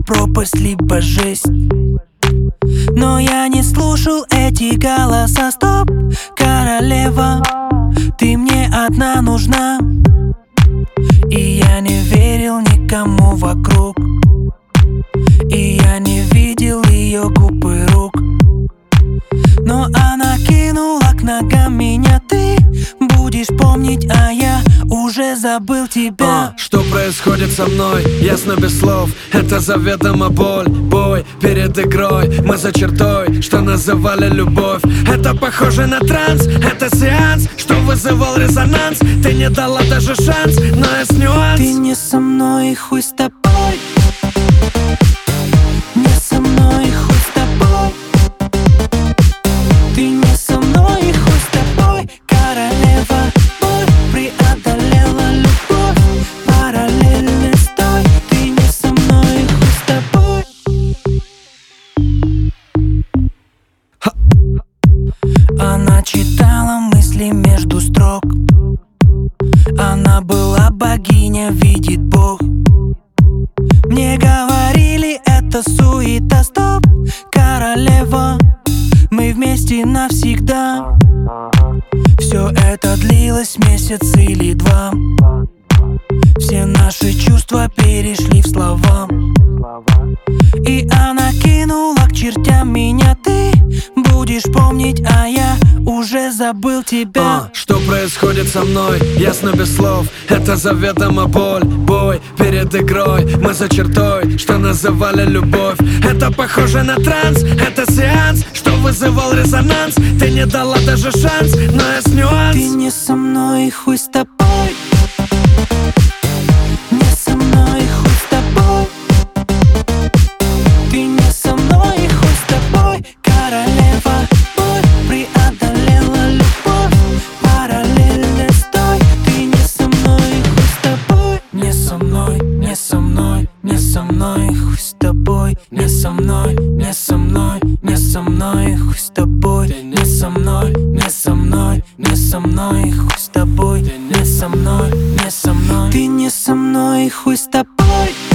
пропасть, либо жесть. Но я не слушал эти голоса. Стоп, королева, ты мне одна нужна. И я не верил никому вокруг, и я не видел ее губ и рук. Но она кинула к ногам меня. Ты будешь помнить, а я уже забыл тебя. Что происходит со мной, ясно без слов. Это заведомо боль, бой перед игрой. Мы за чертой, что называли любовь. Это похоже на транс, это сеанс, что вызывал резонанс. Ты не дала даже шанс, но есть нюанс. Ты не со мной, хуй с тобой. Не со мной, хуй с тобой. Ты не со мной, хуй с тобой. Королева, боль преодолела любовь. Параллельно стой. Ты не со мной, хуй с тобой. Она читала мысли между строк. Она была богиня, видит Бог. Мне говорили, это суета. Стоп, королева, мы вместе навсегда. Все это длилось месяц или два. Все наши чувства перешли в слова. И она кинула к чертям меня. Ты будешь помнить, а я уже забыл тебя. Что происходит со мной, ясно без слов. Это заведомо боль, бой перед игрой. Мы за чертой, что называли любовь. Это похоже на транс, это сеанс, что вызывал резонанс. Ты не дала даже шанс, но есть нюанс. Ты не со мной, хуй с тобой. Не со мной, хуй с тобой. Ты не со мной, хуй с тобой. Королева, боль преодолела любовь. Параллельно стой. Ты не со мной, хуй с тобой. Не со мной, не со мной, не со мной, хуй с тобой. Не со мной, не со мной, не со мной, хуй с тобой. Не со мной, не со мной, не со мной, хуй с тобой. Не со мной, не со мной. Ты не со мной, хуй с тобой.